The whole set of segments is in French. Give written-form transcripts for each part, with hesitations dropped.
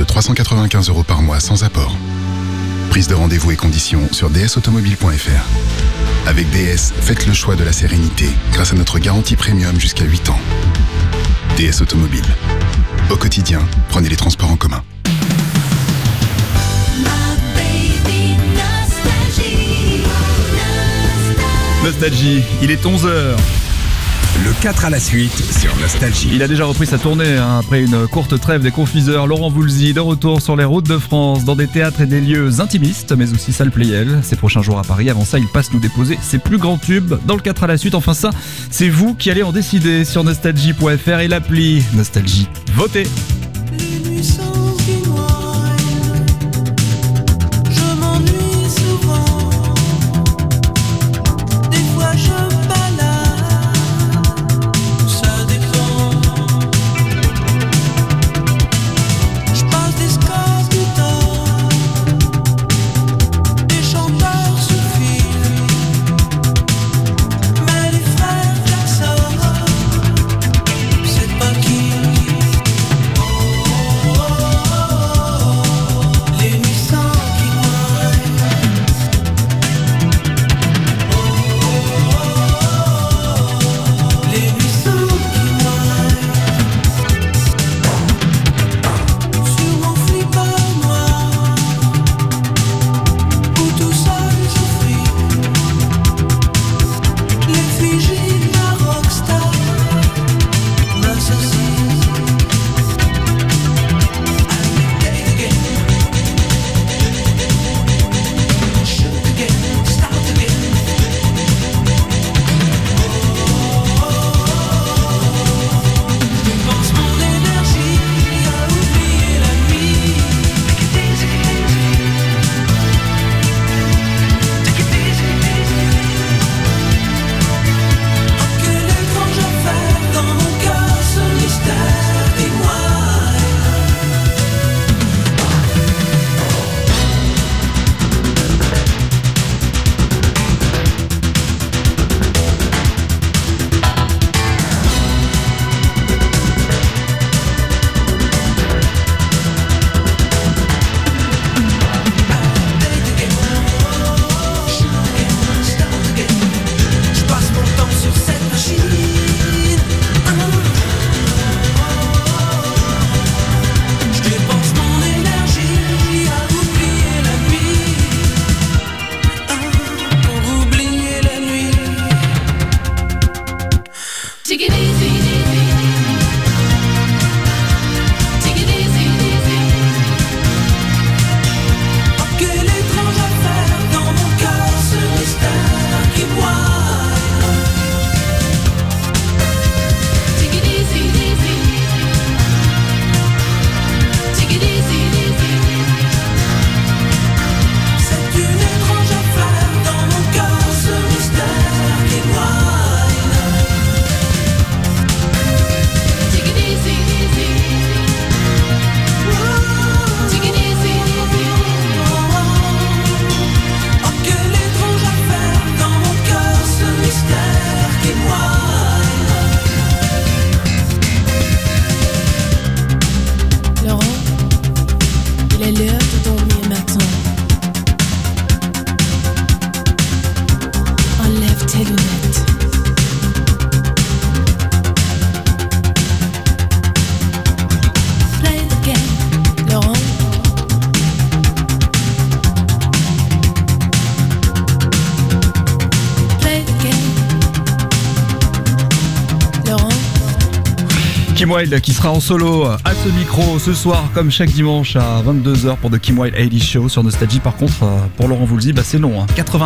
395 € par mois sans apport. Prise de rendez-vous et conditions sur dsautomobile.fr. Avec DS, faites le choix de la sérénité grâce à notre garantie premium jusqu'à 8 ans. DS Automobile. Au quotidien, prenez les transports en commun. Nostalgie, il est 11h. Le 4 à la suite sur Nostalgie. Il a déjà repris sa tournée après une courte trêve des confiseurs. Laurent Voulzy de retour sur les routes de France dans des théâtres et des lieux intimistes mais aussi salle Playel. Ces prochains jours à Paris. Avant ça, il passe nous déposer ses plus grands tubes dans le 4 à la suite. Enfin ça, c'est vous qui allez en décider sur nostalgie.fr et l'appli Nostalgie. Votez. Kim Wilde qui sera en solo à ce micro ce soir comme chaque dimanche à 22h pour The Kim Wilde 80 Show sur Nostalgie. Par contre pour Laurent Voulzy c'est non,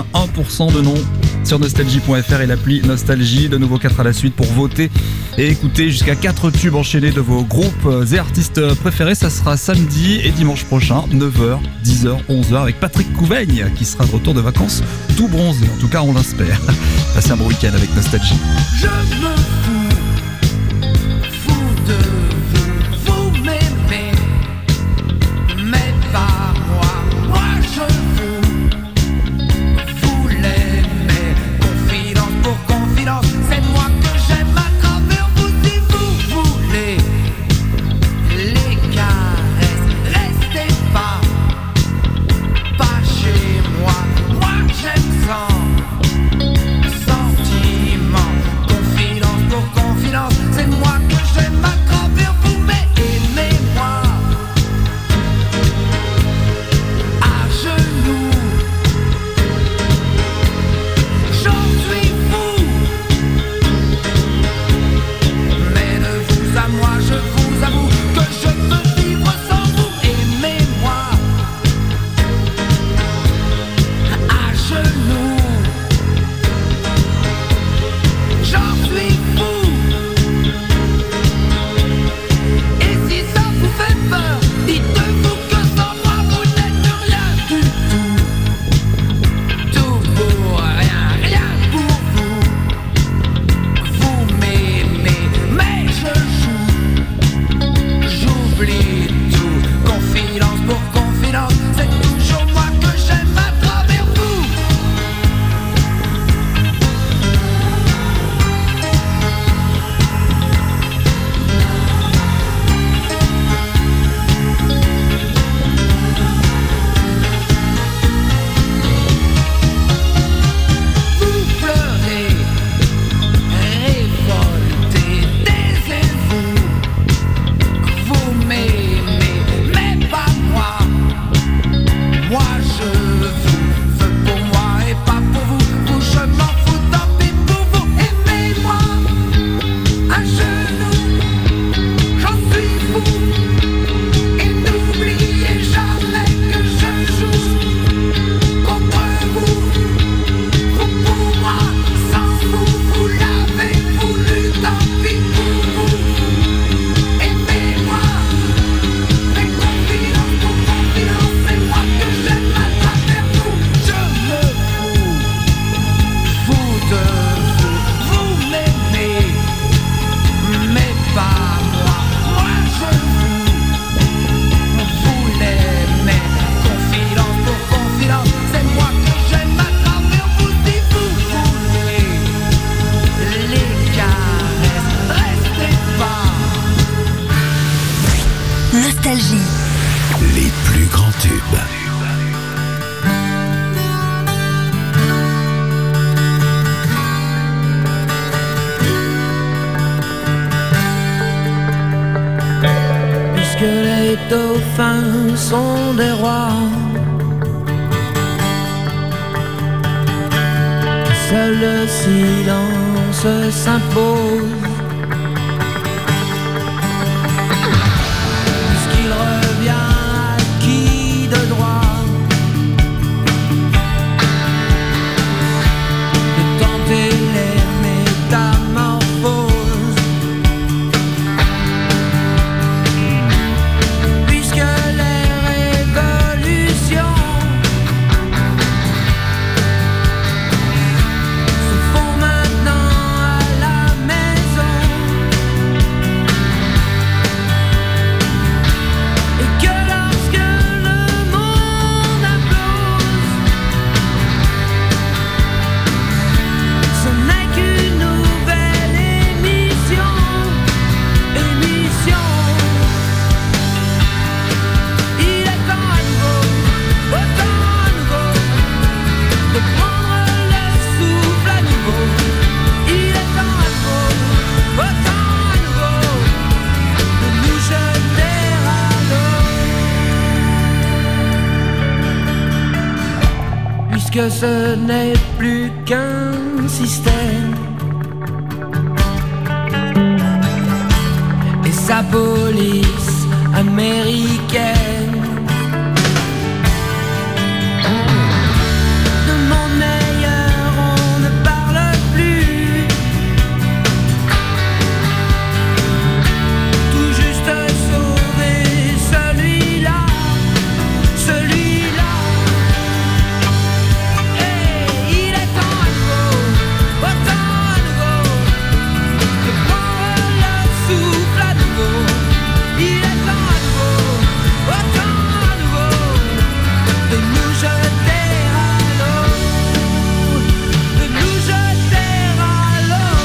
81% de non sur nostalgie.fr et l'appli Nostalgie. De nouveau 4 à la suite pour voter et écouter jusqu'à 4 tubes enchaînés de vos groupes et artistes préférés. Ça sera samedi et dimanche prochain 9h, 10h, 11h avec Patrick Couvaigne qui sera de retour de vacances tout bronzé, en tout cas on l'espère. Passez un bon week-end avec Nostalgie. Je me de vous m'aimez, mais pas moi je vous l'aimez. Confidence pour confidence, c'est moi que j'aime à travers vous si vous voulez. Les caresses, les plus grands tubes. Puisque les dauphins sont des rois, seul le silence s'impose. Puisqu'il revient à qui de droit de tenter les métamorphoses. Puisque les révolutions se font maintenant à la maison, et que lorsque le monde implose, ce n'est qu'une nouvelle émission. Il est temps à nouveau, autant à nouveau, de prendre le souffle à nouveau. Il est temps à nouveau, autant à nouveau, de nous jeter à l'eau. Puisque ce n'est plus qu'un système et sa police américaine. De monde meilleur on ne parle plus, tout juste sauver celui-là, celui-là. Et il est temps à nouveau, autant à nouveau, de prendre le souffle à nouveau. Il est temps à nouveau, autant à nouveau, de nous jeter à l'eau, de nous jeter à l'eau.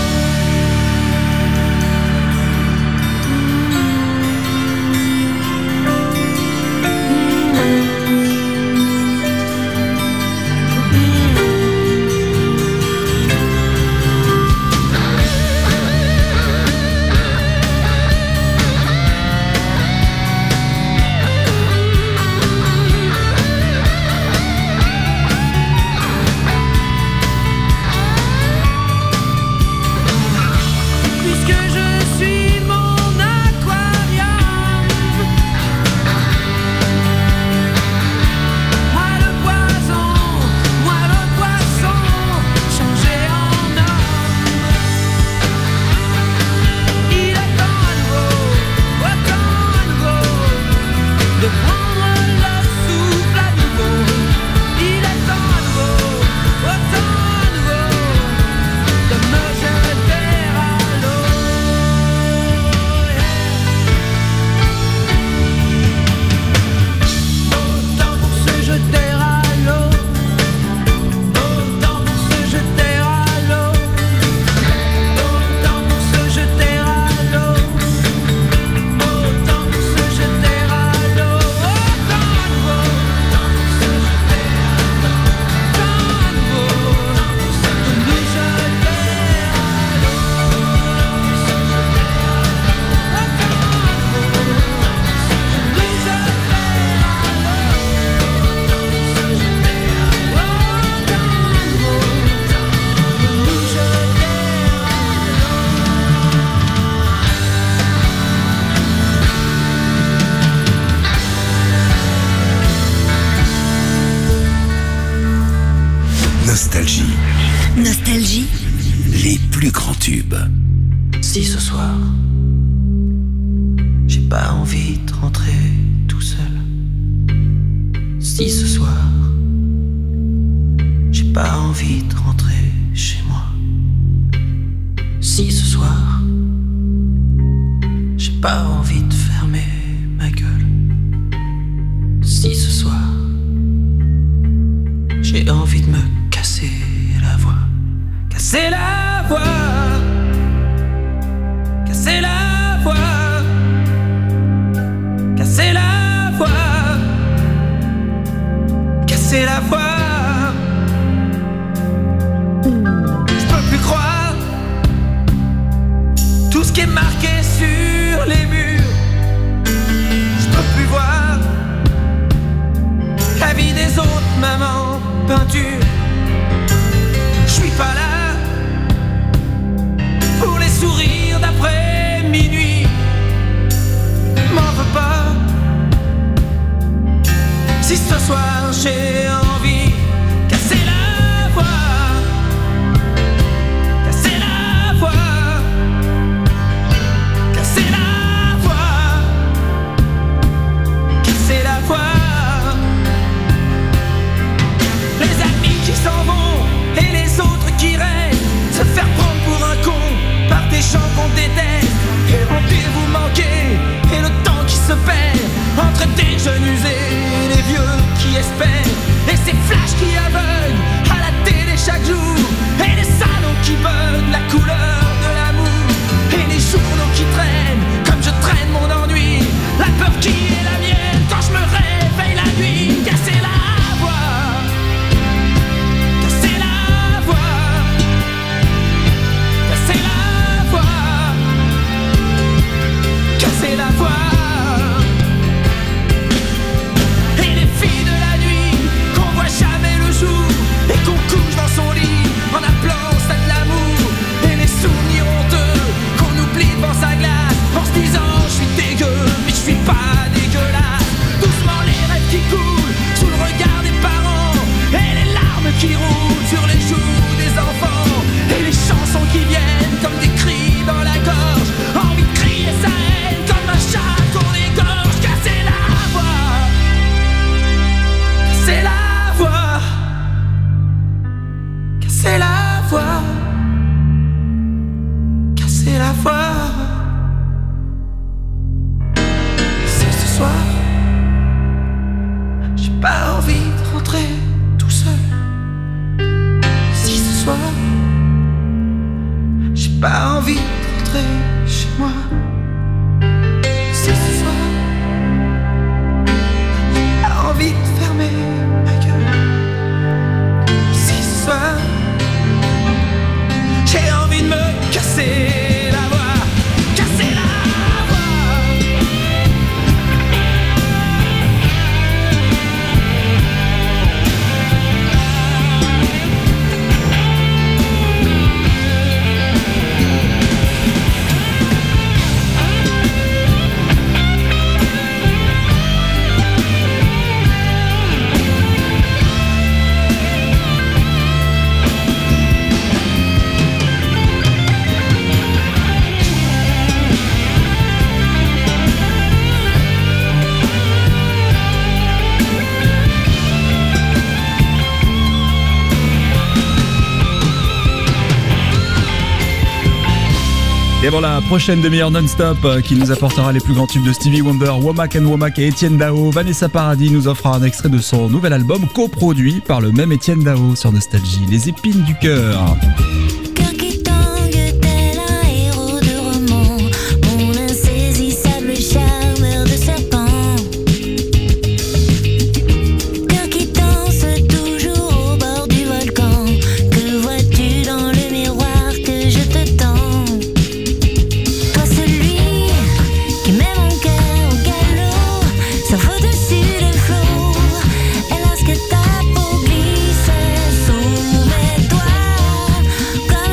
Puisque je suis mon aquarium, moi le poison, moi le poisson, changé en homme. Il est temps à nouveau, autant à nouveau, de prendre le souffle à nouveau. Il est temps à nouveau, autant à nouveau, de me jeter à l'eau. Autant pour se jeter à l'eau, autant pour se jeter à l'eau, autant pour se jeter à l'eau, autant pour se jeter à l'eau, autant à nouveau, autant pour se jeter à l'eau, autant à nouveau, de nous jeter à Nostalgie, Nostalgie, les plus grands tubes. Si ce soir, j'ai pas envie de rentrer tout seul. Si ce soir, j'ai pas envie de rentrer chez moi. Si ce soir, j'ai pas envie de fermer ma gueule. Si ce soir, j'ai envie de me casser la voix. Casser la voix, casser la voix, casser la voix. casser la voix. Je peux plus croire tout ce qui est marqué sur les murs. Je peux plus voir la vie des autres, maman, peinture. Je suis pas là pour les sourires d'après minuit. M'en veux pas si ce soir j'ai envie de casser la voix, casser la voix, casser la voix, casser la voix. Les amis qui s'en vont et les autres qui restent, se faire prendre pour un con par des gens qu'on déteste. Et le rendez-vous manqué et le temps qui se perd entre des jeunes usés et les vieux qui espèrent. Et ces flashs qui aveuglent à la télé chaque jour, et les salons qui veulent la couleur de l'amour, et les journaux qui traînent comme je traîne mon ennui. La peur qui est la mienne quand je me réveille la nuit. Casser la voix, casser la voix, casser la voix, casser la voix. Et les filles de la nuit qu'on voit jamais le jour et qu'on couche dans son lit en appelant ça de l'amour. Et les souvenirs honteux qu'on oublie devant sa glace en se disant je suis dégueu mais je suis pas dégueulasse. Doucement les rêves qui coulent sous le regard des parents, et les larmes qui roulent sur les joues des enfants, et les chansons qui viennent comme des cris dans la gorge. Envie de crier sa haine comme un chat qu'on égorge. Casser la voix, casser la voix, casser la voix, casser la voix. C'est ce soir, j'ai pas envie de rentrer tout seul. Si ce soir, j'ai pas envie de rentrer chez moi. Si ce soir, j'ai pas envie de fermer ma gueule. Si ce soir, j'ai envie de me casser la voix, casser la voix. Et avant la prochaine demi-heure non-stop qui nous apportera les plus grands tubes de Stevie Wonder, Womack and Womack et Etienne Dao, Vanessa Paradis nous offrera un extrait de son nouvel album coproduit par le même Etienne Dao sur Nostalgie, Les épines du cœur. Cœur qui tangue tel un héros de roman, mon insaisissable charmeur de serpent. Cœur qui danse toujours au bord du volcan, que vois-tu dans le miroir que je te tends? Toi celui qui met mon cœur au galop, s'envole dessus le flot, et lorsque ta peau glisse sous mes doigts,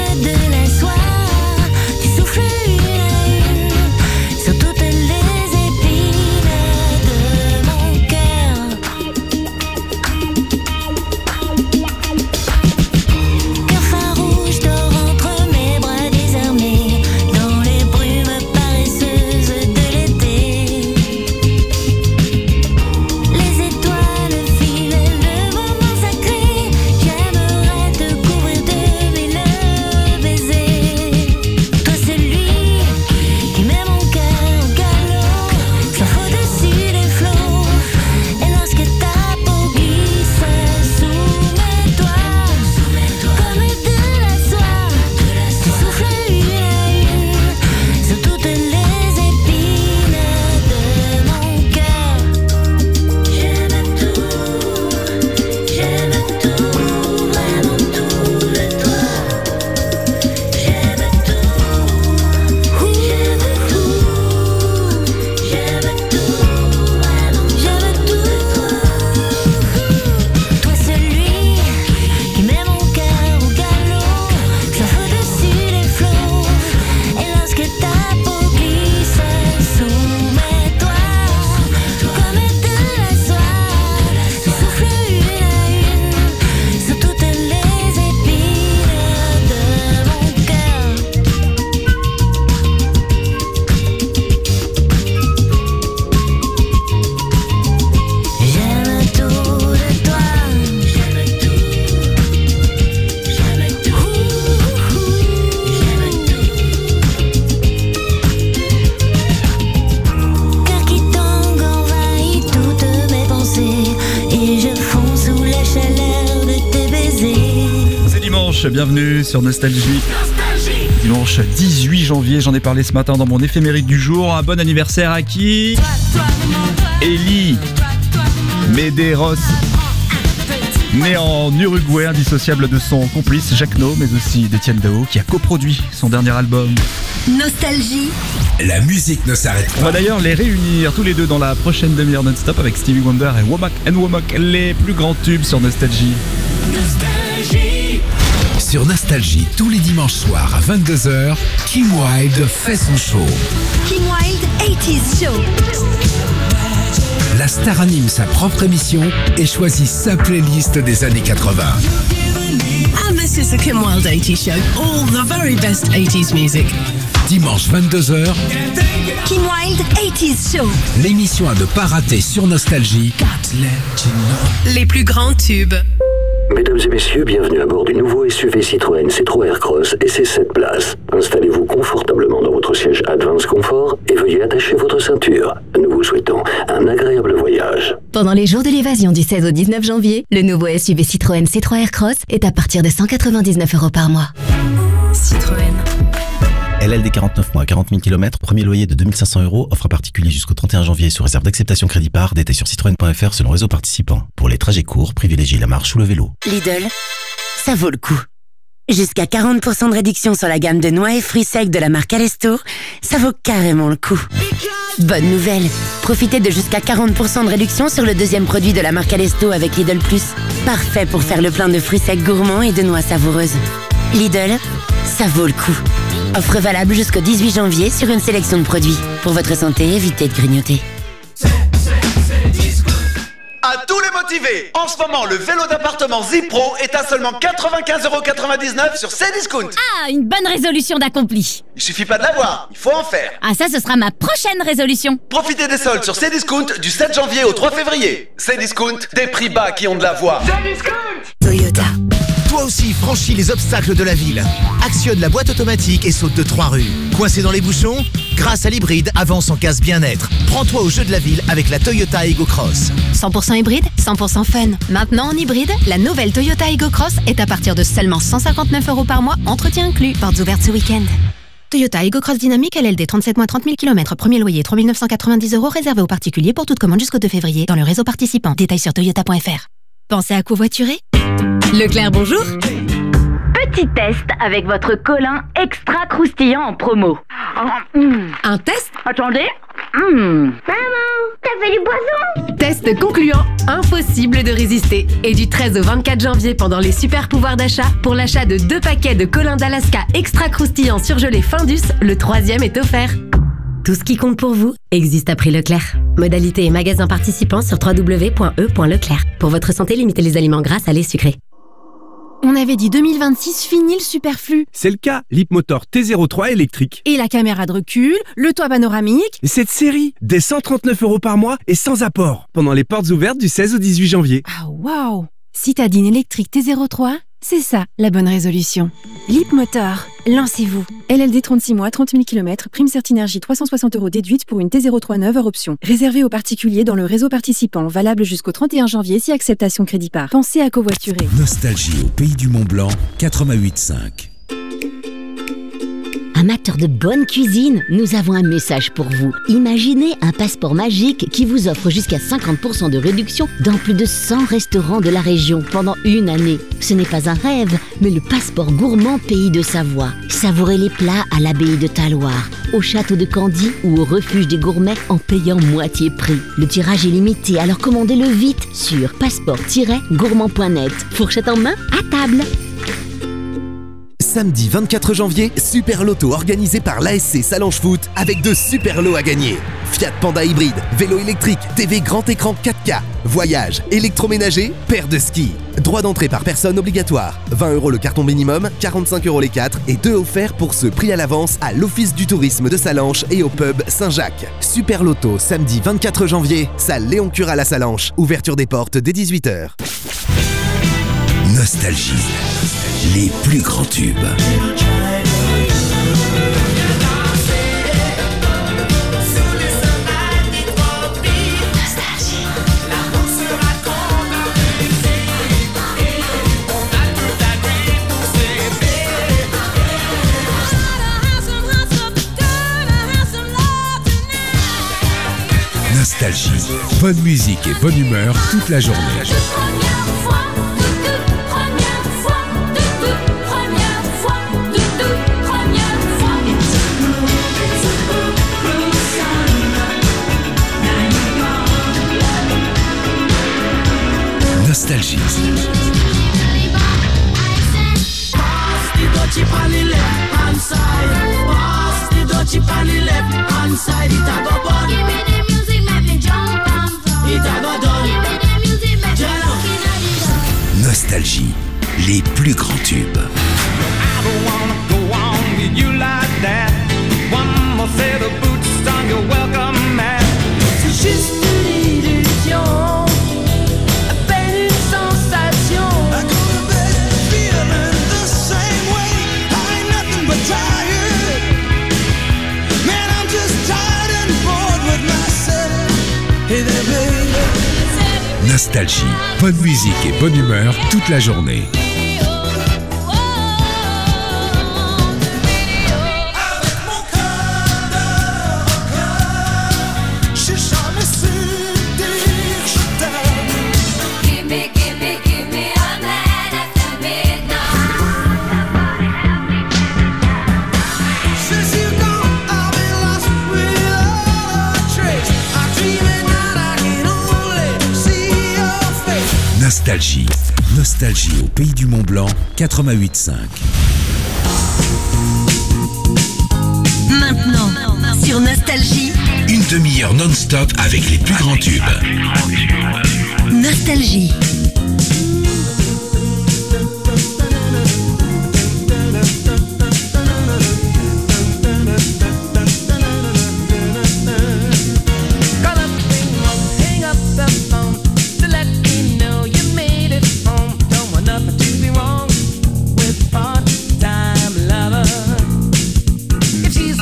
dimanche, bienvenue sur Nostalgie. Dimanche 18 janvier, j'en ai parlé ce matin dans mon éphéméride du jour. Un bon anniversaire à qui? Eli Medeiros, né en Uruguay, indissociable de son complice Jacques No, mais aussi d'Étienne Dao, qui a coproduit son dernier album. Nostalgie. La musique ne s'arrête On va pas. d'ailleurs les réunir tous les deux dans la prochaine demi-heure non-stop avec Stevie Wonder et Womack & Womack, les plus grands tubes sur Nostalgie. Sur Nostalgie, tous les dimanches soirs à 22h, Kim Wilde fait son show. Kim Wilde 80s Show. La star anime sa propre émission et choisit sa playlist des années 80. And this is the Kim Wilde 80s Show. All the very best 80s music. Dimanche 22h, Kim Wilde 80s Show. l'émission à ne pas rater sur Nostalgie. Les plus grands tubes. Mesdames et messieurs, bienvenue à bord du nouveau SUV Citroën C3 Aircross et ses 7 places. Installez-vous confortablement dans votre siège Advance Comfort et veuillez attacher votre ceinture. Nous vous souhaitons un agréable voyage. Pendant les jours de l'évasion du 16 au 19 janvier, le nouveau SUV Citroën C3 Aircross est à partir de 199 € par mois. Citroën. LLD 49 mois, 40 000 km, premier loyer de 2 500 €, offre à particulier jusqu'au 31 janvier sous réserve d'acceptation crédit par, détail sur citroën.fr selon réseau participant. Pour les trajets courts, privilégiez la marche ou le vélo. Lidl, ça vaut le coup. Jusqu'à 40% de réduction sur la gamme de noix et fruits secs de la marque Alesto, ça vaut carrément le coup. Bonne nouvelle, profitez de jusqu'à 40% de réduction sur le deuxième produit de la marque Alesto avec Lidl Plus. Parfait pour faire le plein de fruits secs gourmands et de noix savoureuses. Lidl, ça vaut le coup. Offre valable jusqu'au 18 janvier sur une sélection de produits. Pour votre santé, évitez de grignoter. À tous les motivés, en ce moment, le vélo d'appartement Zipro est à seulement 95,99 € sur Cdiscount. Ah, une bonne résolution d'accompli. Il suffit pas de l'avoir, il faut en faire. Ah, ça, ce sera ma prochaine résolution. Profitez des soldes sur Cdiscount du 7 janvier au 3 février. Cdiscount, des prix bas qui ont de la voix. Toyota. Toi aussi, franchis les obstacles de la ville. Actionne la boîte automatique et saute de 3 rues. Coincé dans les bouchons? Grâce à l'hybride, avance en casse bien-être. Prends-toi au jeu de la ville avec la Toyota Ego Cross. 100% hybride, 100% fun. Maintenant en hybride, la nouvelle Toyota Ego Cross est à partir de seulement 159 € par mois, entretien inclus. Portes ouvertes ce week-end. Toyota Ego Cross Dynamique LLD 37 mois 30 000 km, premier loyer 3 990 € réservé aux particuliers pour toute commande jusqu'au 2 février dans le réseau participant. Détails sur toyota.fr. Pensez à covoiturer? Leclerc, bonjour. Petit test avec votre colin extra croustillant en promo. Un test? Attendez. Maman, t'as fait du poisson? Test concluant, impossible de résister. Et du 13 au 24 janvier, pendant les super pouvoirs d'achat, pour l'achat de 2 paquets de colins d'Alaska extra croustillants surgelés Findus, le 3e est offert. Tout ce qui compte pour vous existe à prix Leclerc. Modalité et magasins participants sur www.e.leclerc. Pour votre santé, limitez les aliments gras, salés, sucrés. On avait dit 2026, fini le superflu. C'est le cas, l'Hipmotor T03 électrique. Et la caméra de recul, le toit panoramique. Et cette série, dès 139 € par mois et sans apport. Pendant les portes ouvertes du 16 au 18 janvier. Ah waouh! Citadine électrique T03, c'est ça la bonne résolution. Leapmotor, lancez-vous. LLD 36 mois, 30 000 km, prime Certinergie 360 € déduite pour une T03 neuve hors option. Réservé aux particuliers dans le réseau participant, valable jusqu'au 31 janvier si acceptation crédit par. Pensez à covoiturer. Nostalgie au pays du Mont-Blanc, 88.5. Amateurs de bonne cuisine, nous avons un message pour vous. Imaginez un passeport magique qui vous offre jusqu'à 50% de réduction dans plus de 100 restaurants de la région pendant une année. Ce n'est pas un rêve, mais le passeport gourmand Pays de Savoie. Savourez les plats à l'abbaye de Talloires, au château de Candy ou au refuge des gourmets en payant moitié prix. Le tirage est limité, alors commandez-le vite sur passeport-gourmand.net. Fourchette en main, à table. Samedi 24 janvier, Super Loto organisé par l'ASC Salange Foot avec de super lots à gagner. Fiat Panda hybride, vélo électrique, TV grand écran 4K, voyage, électroménager, paire de ski. Droit d'entrée par personne obligatoire. 20 € le carton minimum, 45 € les 4 et 2 offerts pour ce prix à l'avance à l'Office du tourisme de Salanches et au pub Saint-Jacques. Super Loto, samedi 24 janvier, salle Léon Cural à Salanches. Ouverture des portes dès 18h. Nostalgie. Les plus grands tubes. Bonne musique et bonne humeur toute la journée. Nostalgie. Nostalgie, les plus grands tubes. C'est juste une illusion, à peine une sensation. I go to bed feeling the same way. I ain't nothing but tired. Man, I'm just tired and bored with myself. Hey there, baby. Nostalgie, bonne musique et bonne humeur toute la journée. Nostalgie. Nostalgie au pays du Mont Blanc, 88.5. Maintenant, sur Nostalgie, Une demi-heure non-stop avec les plus grands tubes. Nostalgie.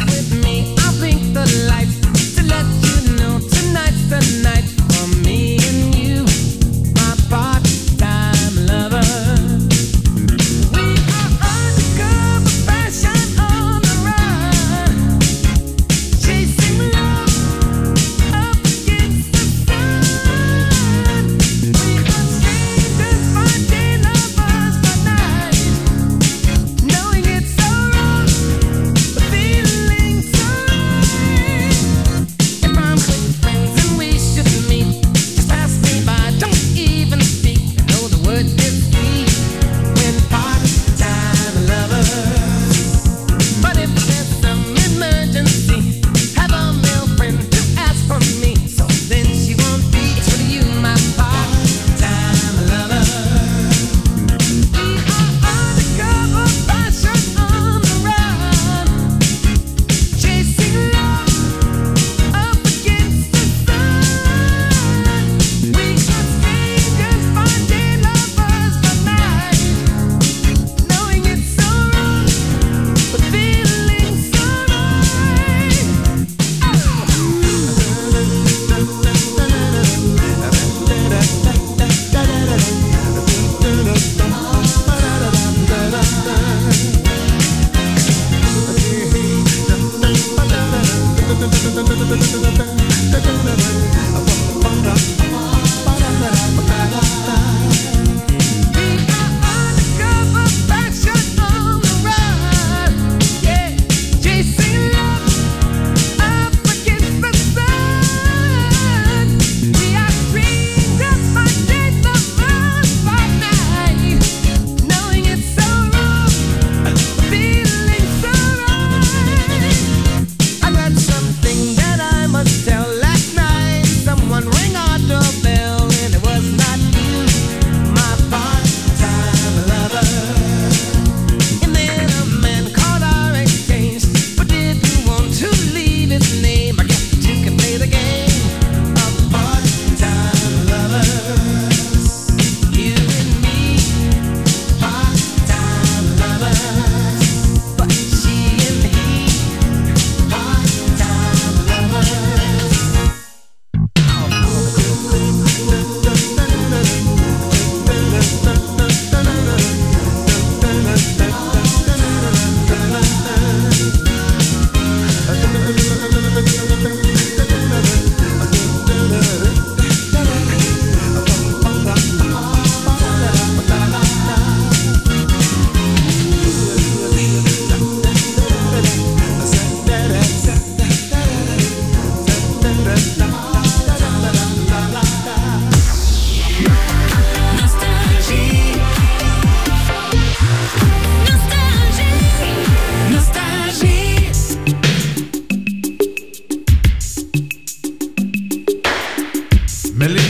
Me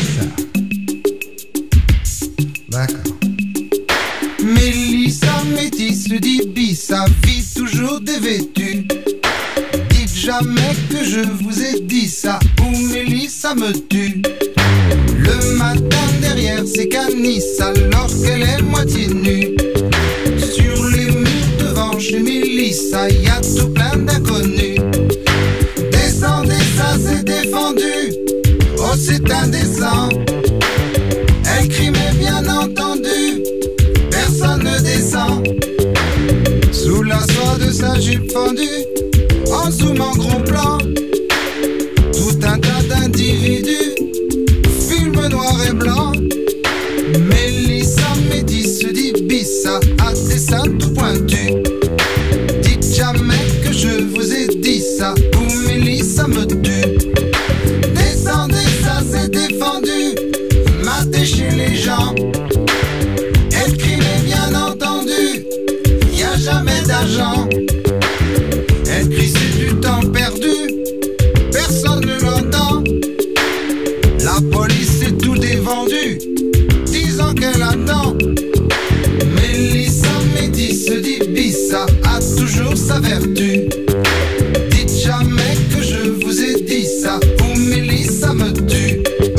Mélissa. D'accord. Mélissa métisse d'Ibissa, vit toujours dévêtue. Dites jamais que je vous ai dit ça, ou Mélissa me tue. Le matin derrière ses canisses, alors qu'elle est moitié nue. Sur les murs devant chez Mélissa, y a tout plein d'inconnus. Descendez, ça c'est défendu. Oh c'est indécent. Elle crie mais bien entendu, personne ne descend. Sous la soie de sa jupe fendue, en zoom en gros plan, tout un tas d'individus, film noir et blanc. Mélissa métisse d'Ibissa, a des seins tout pointus. Dites jamais que je vous ai dit ça, ou Mélissa me tue. Descendez, ça c'est défendu, matez chez les gens. Elle crie mais bien entendu, y a jamais d'argent. Elle crie c'est du temps perdu, personne ne l'entend. La police est tout dévendu, disant qu'elle attend. Mélissa métisse d'Ibissa a toujours sa vertu. Dites jamais que je vous ai dit ça, ou Mélissa me tue.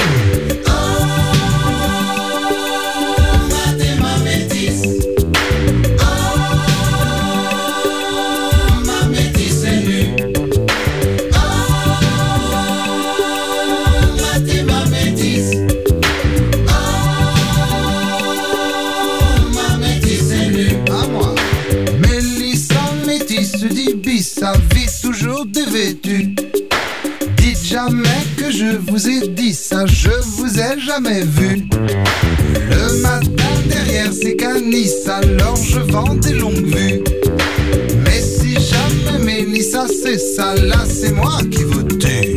Sa vie toujours dévêtue. Dites jamais que je vous ai dit ça, je vous ai jamais vu. Le matin derrière ces canisses, alors je vends des longues vues. Mais si jamais Mélissa c'est ça, là c'est moi qui vous tue.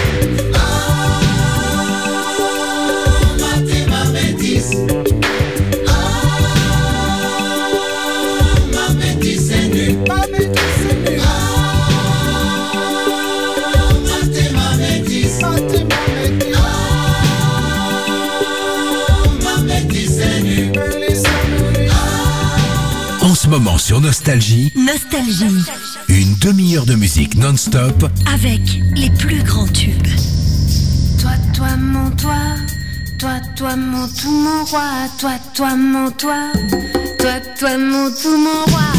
En ce moment sur Nostalgie, une demi-heure de musique non-stop avec les plus grands tubes. Toi, toi, mon toi, toi, mon tout, mon roi, toi, mon toi, toi, mon tout, mon roi.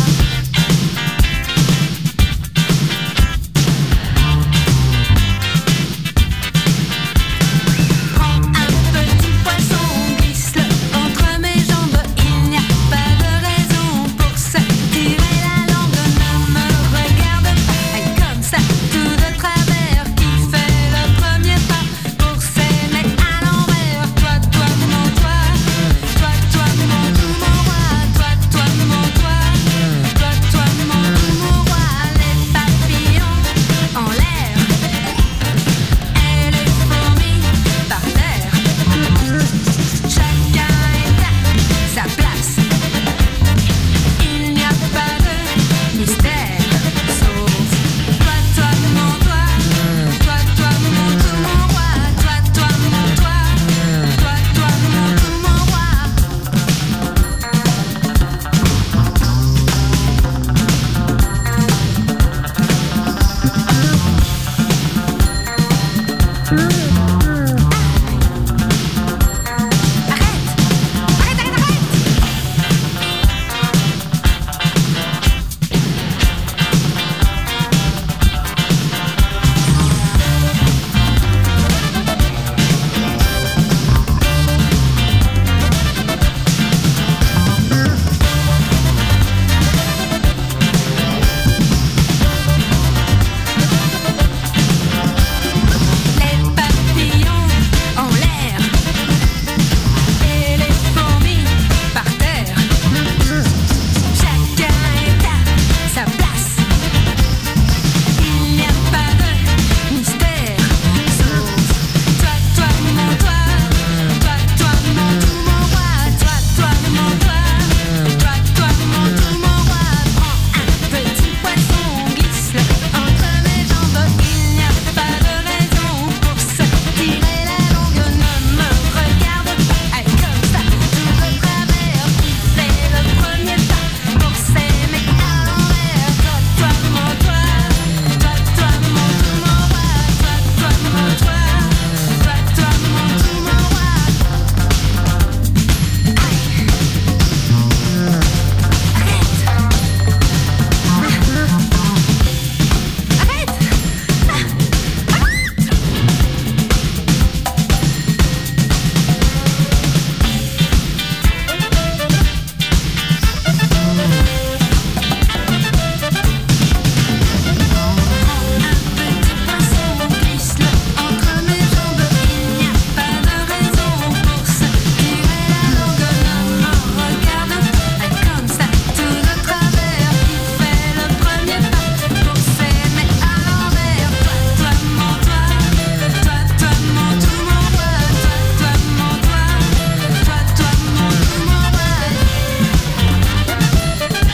Toi,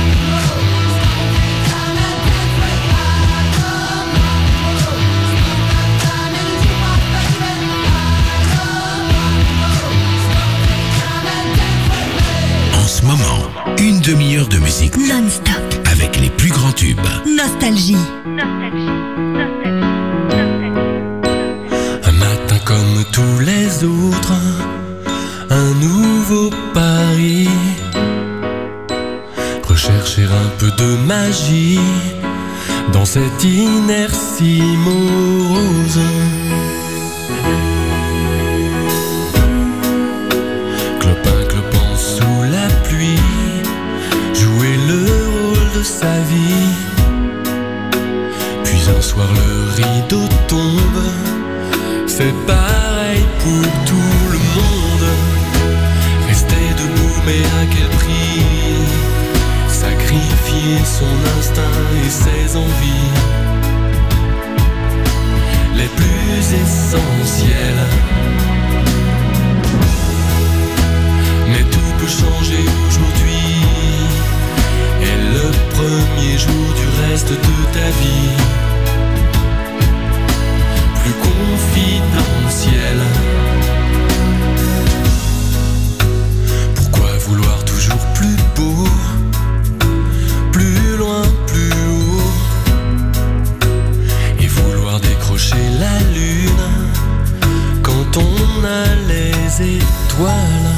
En ce moment, une demi-heure de musique Non-stop. avec les plus grands tubes. Nostalgie. Un matin comme tous les autres, un nouveau pari. Rechercher un peu de magie dans cette inertie morose. Clopin sous la pluie, jouer le rôle de sa vie. Puis un soir le rideau tombe, c'est pareil pour tout le monde. Rester debout mais à quel prix? Sacrifier son instinct et ses envies les plus essentielles. Mais tout peut changer aujourd'hui, et le premier jour du reste de ta vie plus confidentiel. Pourquoi vouloir toujours plus beau, plus loin, plus haut, et vouloir décrocher la lune quand on a les étoiles?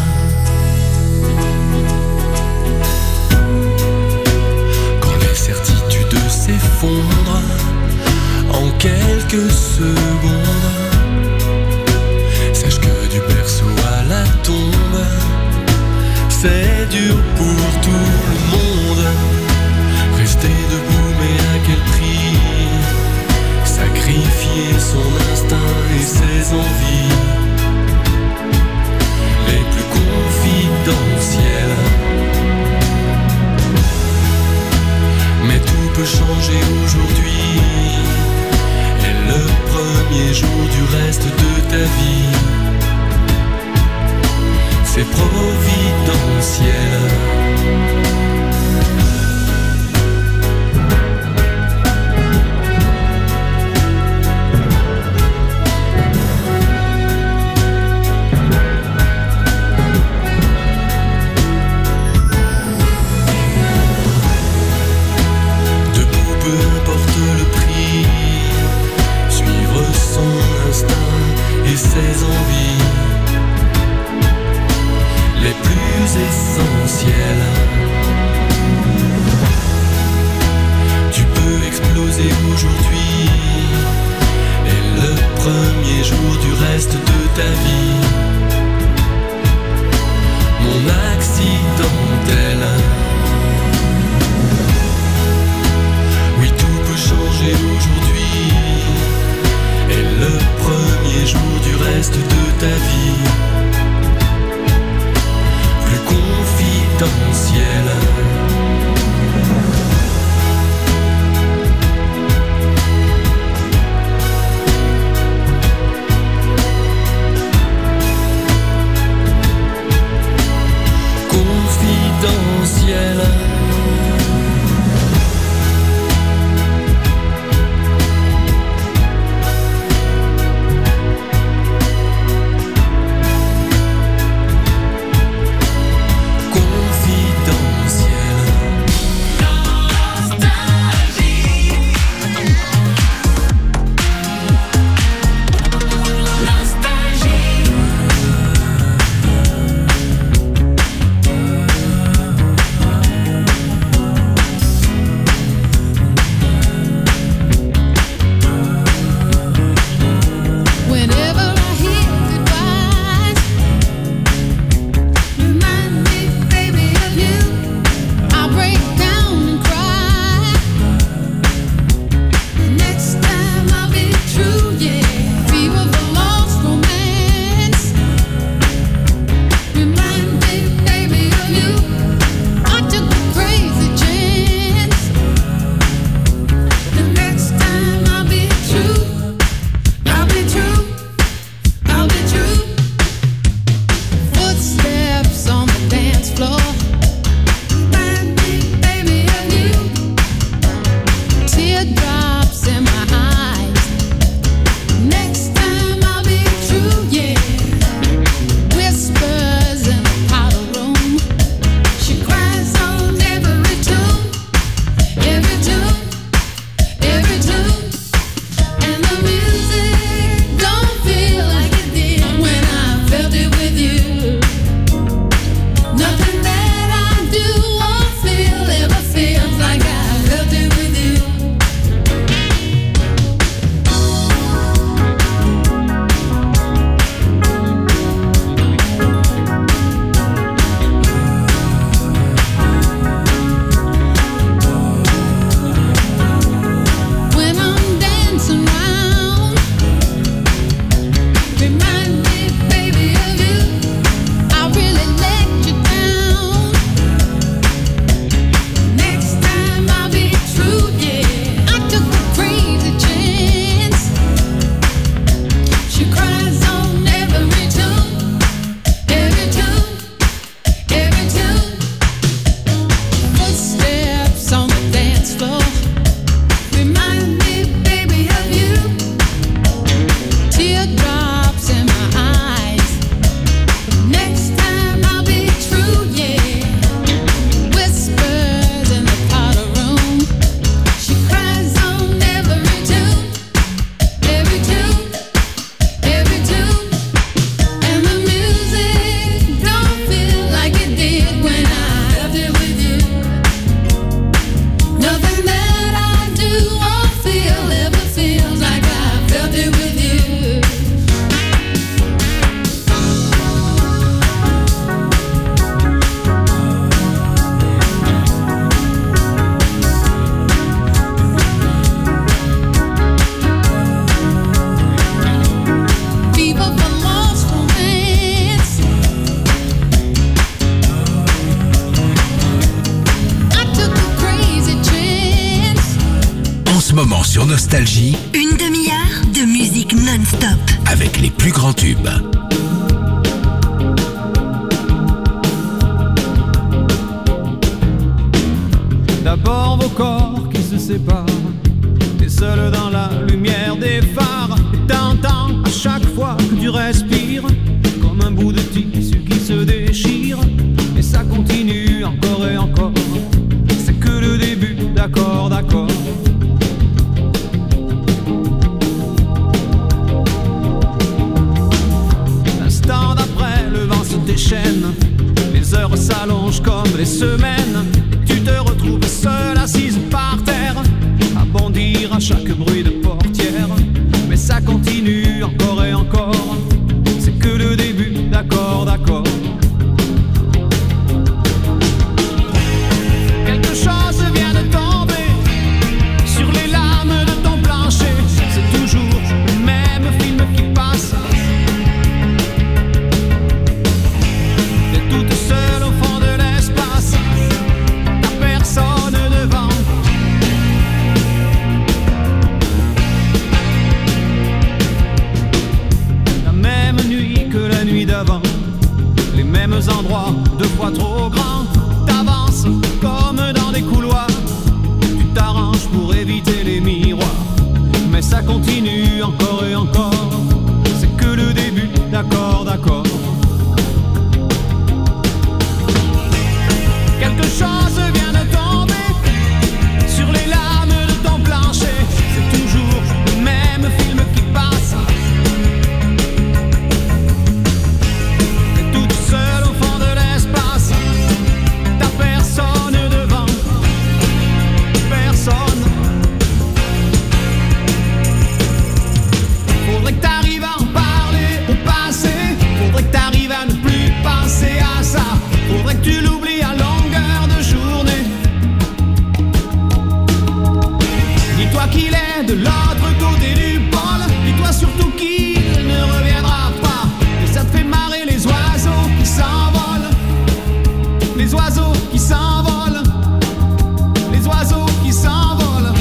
Quand les certitudes s'effondrent en quelques secondes, sache que du berceau à la tombe, c'est dur pour tout le monde. Rester debout mais à quel prix? Sacrifier son instinct et ses envies les plus confidentielles. c'est providentiel. Et ses envies les plus essentielles. Tu peux exploser aujourd'hui et le premier jour du reste de ta vie, mon accidentel. Oui, tout peut changer aujourd'hui et le premier jour du reste de ta vie, plus confidentiel. Confidentiel. ce moment sur Nostalgie, une demi-heure de musique non-stop avec les plus grands tubes. corps qui se séparent. T'es seul dans la lumière des phares. Et t'entends à chaque fois que tu respires comme un bout de tissu qui se déchire. Et ça continue encore et encore. C'est que le début, d'accord, d'accord. L'instant d'après, le vent se déchaîne. Les heures s'allongent comme les semaines. Tu te retrouves seule assise par terre, à bondir à chaque bruit de portière. Mais ça continue encore et encore. C'est que le début, d'accord, d'accord. Quelque chose vient de tomber sur les lames de ton plancher. C'est toujours le même film qui passe. T'es toute seule au fond de l'espace, t'as personne devant. La même nuit que la nuit d'avant, les mêmes endroits, deux fois trop grands. T'avances comme dans des couloirs, tu t'arranges pour éviter les miroirs. Mais ça continue encore et encore. C'est que le début, d'accord, d'accord. Quelque chose vient de tomber sur les lames de ton plancher. C'est toujours le même film qui passe. T'es toute seule au fond de l'espace, t'as personne devant, personne. Faudrait que t'arrives à en parler au passé. Faudrait que t'arrives à ne plus penser à ça. Faudrait que tu l'oublies à longueur de journée. Dis-toi qu'il est de l'autre côté du pôle. Dis-toi surtout qu'il ne reviendra pas. Et ça te fait marrer les oiseaux qui s'envolent. Les oiseaux qui s'envolent. Les oiseaux qui s'envolent.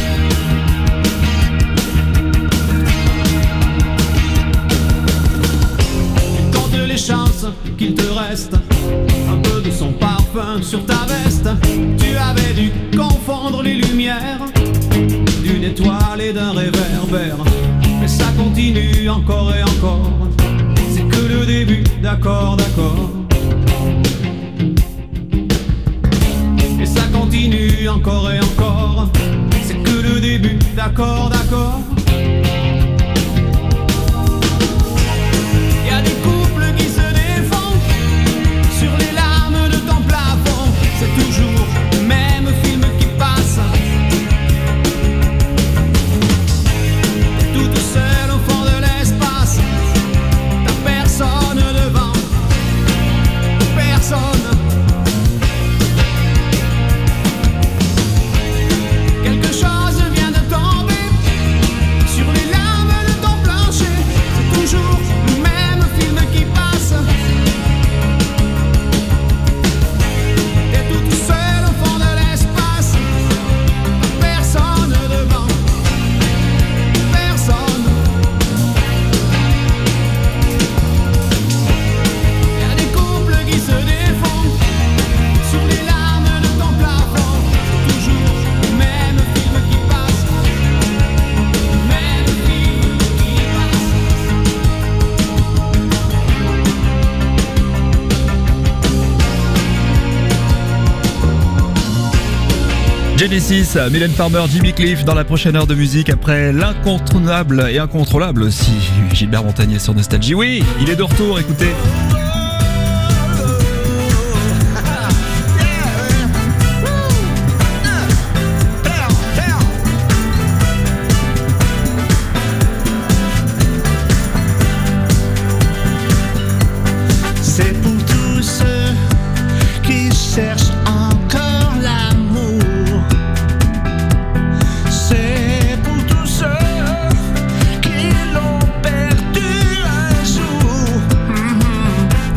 Tu comptes les chances qu'il te reste un peu de son parfum sur ta veste. Tu avais dû confondre les lumières d'une étoile et d'un réverbère. Mais ça continue encore et encore. C'est que le début, d'accord, d'accord. Et ça continue encore et encore. C'est que le début, d'accord, d'accord. Y a des couples qui se défendent sur les lames de ton plafond. C'est toujours le même film qui passe. T'es toute seule au fond de l'espace, t'as personne devant, personne. Quelque chose vient de tomber sur les lames de ton plancher. C'est toujours le même film qui passe. T'es toute seule au fond de l'espace, personne devant, personne. Y a des couples qui se défendent sur les lames de ton plafond. C'est toujours le même film qui passe, le même film qui passe. Genesis, Mylène Farmer, Jimmy Cliff dans la prochaine heure de musique après l'incontournable et incontrôlable aussi Gilbert Montagnier sur Nostalgie. Oui, il est de retour, écoutez. C'est pour tous ceux qui cherchent encore l'amour. C'est pour tous ceux qui l'ont perdu un jour.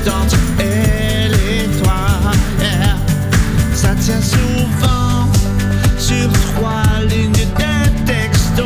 juste entre elle et toi. Yeah. Ça tient souvent sur 3 lignes de texto.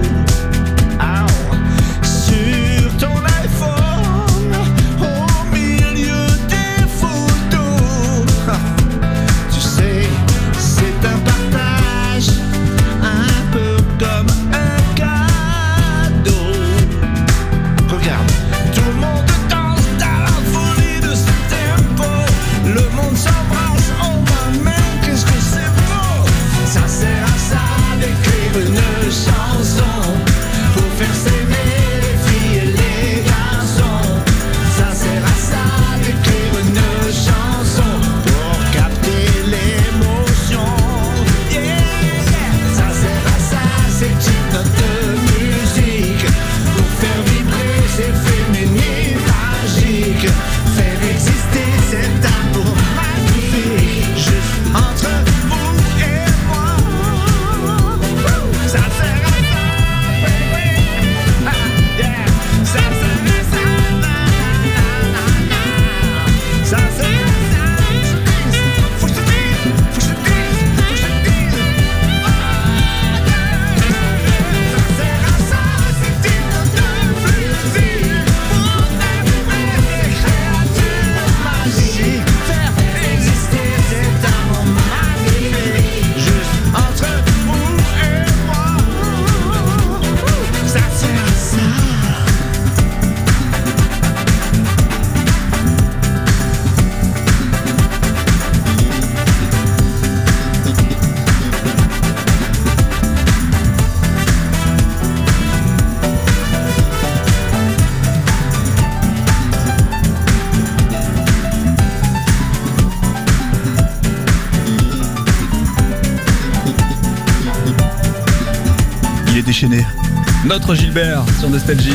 Sur ton iPhone, au milieu des photos. Tu sais, c'est un partage, un peu comme un cadeau. Regarde, tout le monde danse dans la folie de ce tempo. Le monde s'embrasse, oh ma mère, qu'est-ce que c'est beau. Ça sert à ça d'écrire une chanson pour faire s'aimer les filles et les garçons. Ça sert à ça d'écrire une chanson pour capter l'émotion. Yeah, yeah. Ça sert à ça, ces petites notes de musique pour faire vibrer ces féminines magiques. Faire exister cet amour magnifique juste entre vous et moi. Ça sert à ça, baby. Ah, yeah. Ça sert à ça, ça sert à ça. Faut que je te dise, faut que je te dise, faut que je te dise. Ça sert à ça, c'est une note de musique pour faire des créatures magiques. Faire exister cet amour magnifique juste entre vous et moi. Ça sert à ça. Il est déchaîné. Notre Gilbert sur Nostalgie.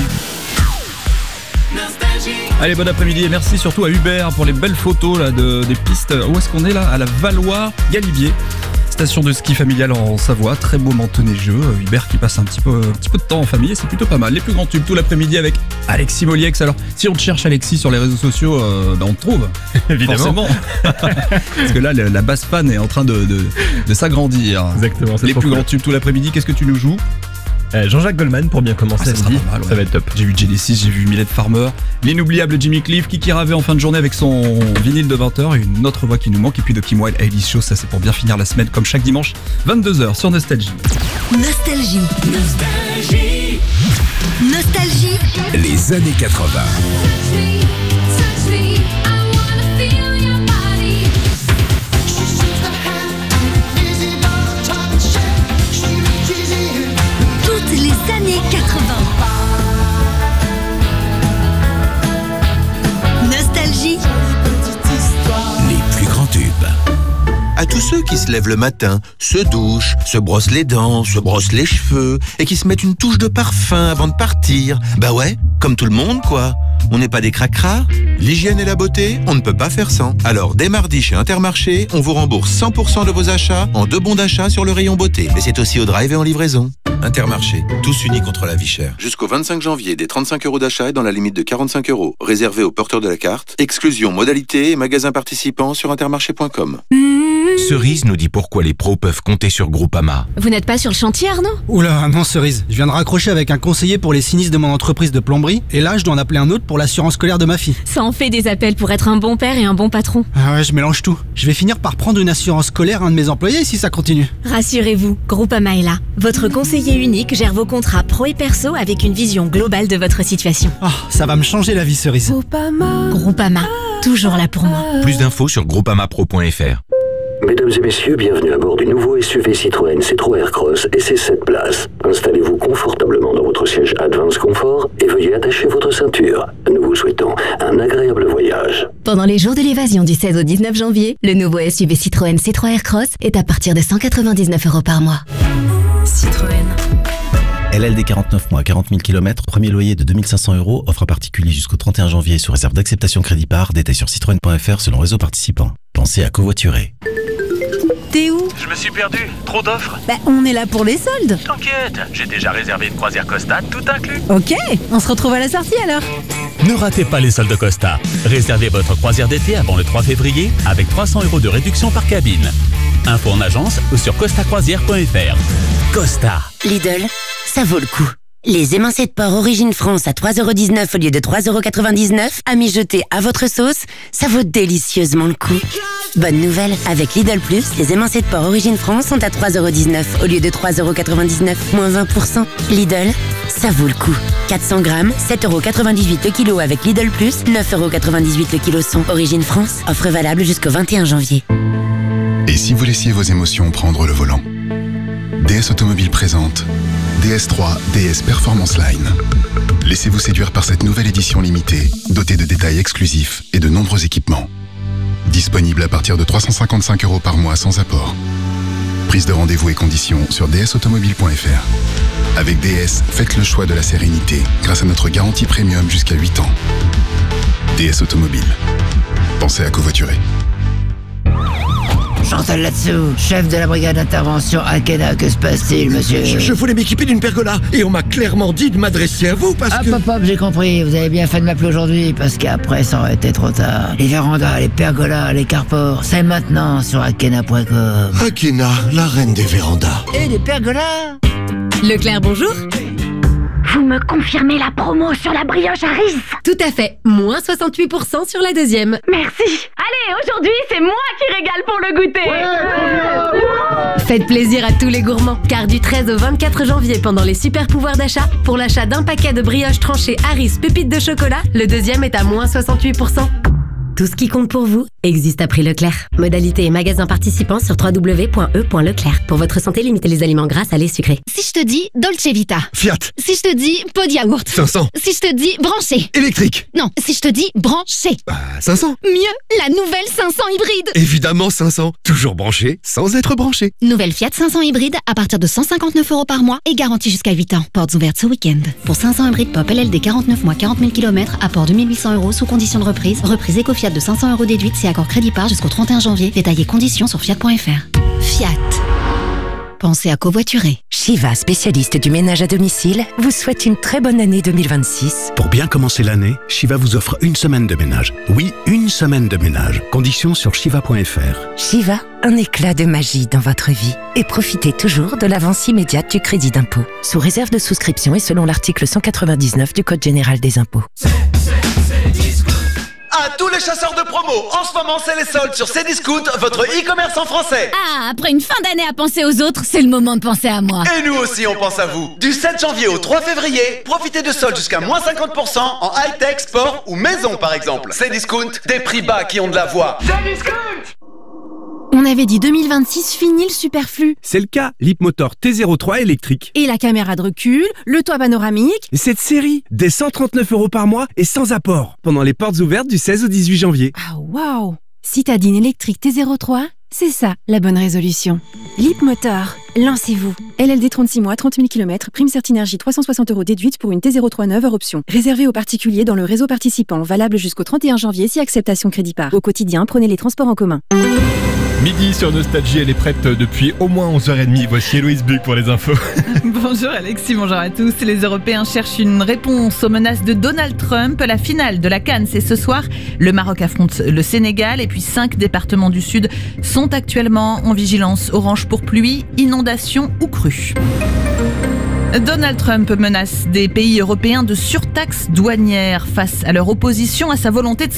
Allez, bon après-midi et merci surtout à Hubert pour les belles photos là, des pistes. Où est-ce qu'on est là? À la Valois-Galibier. Station de ski familiale en Savoie, très beau manteau neigeux. Hubert qui passe un petit peu de temps en famille et c'est plutôt pas mal. Les plus grands tubes tout l'après-midi avec Alexis Moliex. Alors, si on te cherche Alexis sur les réseaux sociaux, on te trouve. Évidemment. Forcément. Parce que là, la basse fan est en train de s'agrandir. Exactement. Les plus grands tubes tout l'après-midi, qu'est-ce que tu nous joues? Jean-Jacques Goldman pour bien commencer ça sera midi. pas mal, ouais. Ça va être top. J'ai vu Genesis, j'ai vu Mylène Farmer, l'inoubliable Jimmy Cliff, Kiki Ravé en fin de journée avec son vinyle de 20h et une autre voix qui nous manque et puis de Kim Wilde, Eilish Show, ça c'est pour bien finir la semaine comme chaque dimanche 22h sur Nostalgie. Nostalgie. Nostalgie. Nostalgie. Les années 80. Toutes les années 80. Nostalgie. Les plus grands tubes. À tous ceux qui se lèvent le matin, se douchent, se brossent les dents, se brossent les cheveux et qui se mettent une touche de parfum avant de partir. Bah ouais, comme tout le monde quoi. On n'est pas des cracras. L'hygiène et la beauté, on ne peut pas faire sans. Alors dès mardi chez Intermarché, on vous rembourse 100% de vos achats en 2 bons d'achat sur le rayon beauté. Mais c'est aussi au drive et en livraison. Intermarché, tous unis contre la vie chère. Jusqu'au 25 janvier, des 35 € d'achat et dans la limite de 45 €. Réservé aux porteurs de la carte. Exclusion, modalité et magasins participants sur intermarché.com. Cerise nous dit pourquoi les pros peuvent compter sur Groupama. Vous n'êtes pas sur le chantier, Arnaud? Oula, non Cerise, je viens de raccrocher avec un conseiller pour les sinistres de mon entreprise de plomberie et là je dois en appeler un autre pour l'assurance scolaire de ma fille. Ça en fait des appels pour être un bon père et un bon patron. Ah ouais, je mélange tout. Je vais finir par prendre une assurance scolaire à un de mes employés si ça continue. Rassurez-vous, Groupama est là. Votre conseiller unique gère vos contrats pro et perso avec une vision globale de votre situation. Ah, ça va me changer la vie Cerise. Groupama, toujours là pour moi. Plus d'infos sur groupamapro.fr. Mesdames et messieurs, bienvenue à bord du nouveau SUV Citroën C3 Aircross et ses 7 places. Installez-vous confortablement dans votre siège Advance Confort et veuillez attacher votre ceinture. Nous vous souhaitons un agréable voyage. Pendant les jours de l'évasion du 16 au 19 janvier, le nouveau SUV Citroën C3 Aircross est à partir de 199 € par mois. Citroën. LLD 49 mois, 40 000 km, premier loyer de 2 500 €, offre à particulier jusqu'au 31 janvier sous réserve d'acceptation crédit par, détail sur citroën.fr selon réseau participant. Pensez à covoiturer. T'es où? Je me suis perdu, trop d'offres. Bah, on est là pour les soldes. T'inquiète, j'ai déjà réservé une croisière Costa, tout inclus. Ok, on se retrouve à la sortie alors. Ne ratez pas les soldes Costa. Réservez votre croisière d'été avant le 3 février avec 300 € de réduction par cabine. Info en agence ou sur costacroisière.fr. Costa. Lidl, ça vaut le coup. Les émincés de porc Origine France à 3,19 € au lieu de 3,99 € à mijoter à votre sauce, ça vaut délicieusement le coup. Bonne nouvelle, avec Lidl Plus, les émincés de porc Origine France sont à 3,19 € au lieu de 3,99 €, moins 20%. Lidl, ça vaut le coup. 400 grammes, 7,98 € le kilo avec Lidl Plus, 9,98 € le kilo son. Origine France, offre valable jusqu'au 21 janvier. Et si vous laissiez vos émotions prendre le volant? DS Automobile présente DS3 DS Performance Line. Laissez-vous séduire par cette nouvelle édition limitée, dotée de détails exclusifs et de nombreux équipements. Disponible à partir de 355 € par mois sans apport. Prise de rendez-vous et conditions sur dsautomobile.fr. Avec DS, faites le choix de la sérénité grâce à notre garantie premium jusqu'à 8 ans. DS Automobile. Pensez à covoiturer. Chantal là-dessous, chef de la brigade d'intervention Akena, que se passe-t-il, monsieur? Je voulais m'équiper d'une pergola et on m'a clairement dit de m'adresser à vous parce que... Hop, j'ai compris, vous avez bien fait de m'appeler aujourd'hui parce qu'après ça aurait été trop tard. Les vérandas, les pergolas, les carports, c'est maintenant sur akena.com. Akena, la reine des vérandas. Et les pergolas? Leclerc, bonjour. Vous me confirmez la promo sur la brioche Harris? Tout à fait, moins 68% sur la deuxième. Merci. Allez, aujourd'hui, c'est moi qui régale pour le goûter. Faites plaisir à tous les gourmands, car du 13 au 24 janvier, pendant les super pouvoirs d'achat, pour l'achat d'un paquet de brioches tranchées Harris pépites de chocolat, le deuxième est à moins 68%. Tout ce qui compte pour vous existe à prix Leclerc. Modalité et magasins participants sur www.e.leclerc. Pour votre santé, limitez les aliments gras, salés, sucrés. Si je te dis Dolce Vita. Fiat. Si je te dis pot de yaourt. 500. Si je te dis branché. Électrique. Non, si je te dis branché. 500. Mieux, la nouvelle 500 hybride. Évidemment 500. Toujours branché sans être branché. Nouvelle Fiat 500 hybride à partir de 159 € par mois et garantie jusqu'à 8 ans. Portes ouvertes ce week-end. Pour 500 hybride pop LLD 49 mois 40 000 km, apport 2800 € sous condition de reprise. Reprise éco-Fiat de 500 € déduite, c'est accord crédit par jusqu'au 31 janvier. Détaillés conditions sur fiat.fr. Fiat. Pensez à covoiturer. Shiva, spécialiste du ménage à domicile, vous souhaite une très bonne année 2026. Pour bien commencer l'année, Shiva vous offre une semaine de ménage. Oui, une semaine de ménage. Conditions sur shiva.fr. Shiva, un éclat de magie dans votre vie. Et profitez toujours de l'avance immédiate du crédit d'impôt. Sous réserve de souscription et selon l'article 199 du Code général des impôts. À tous les chasseurs de promo, en ce moment c'est les soldes sur Cdiscount, votre e-commerce en français. Ah, après une fin d'année à penser aux autres, c'est le moment de penser à moi. Et nous aussi on pense à vous. Du 7 janvier au 3 février, profitez de soldes jusqu'à moins 50% en high-tech, sport ou maison par exemple. Cdiscount, des prix bas qui ont de la voix. Cdiscount. On avait dit 2026, fini le superflu. C'est le cas, l'Hipmotor T03 électrique. Et la caméra de recul, le toit panoramique. Et cette série, dès 139 € par mois et sans apport. Pendant les portes ouvertes du 16 au 18 janvier. Ah waouh! Citadine électrique T03, c'est ça la bonne résolution. Leapmotor, lancez-vous. LLD 36 mois, 30 000 km, prime Certinergie 360 € déduite pour une T03 neuve hors option. Réservé aux particuliers dans le réseau participant, valable jusqu'au 31 janvier si acceptation crédit par. Au quotidien, prenez les transports en commun. Midi sur Nostalgie, elle est prête depuis au moins 11h30. Voici Héloïse Buc pour les infos. Bonjour Alexis, bonjour à tous. Les Européens cherchent une réponse aux menaces de Donald Trump. La finale de la CAN, c'est ce soir. Le Maroc affronte le Sénégal et puis 5 départements du Sud sont actuellement en vigilance orange pour pluie, inondation ou crue. Donald Trump menace des pays européens de surtaxes douanières face à leur opposition à sa volonté de